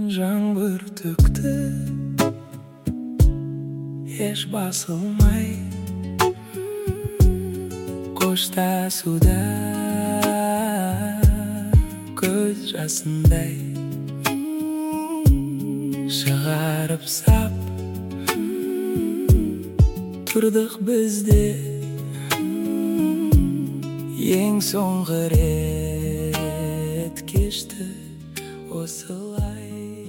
жаңбыр төкті, еш басылмай қоштасуда көз жасындай шығарып сап тұрдық бізде ең соңғы рет кешті осылай.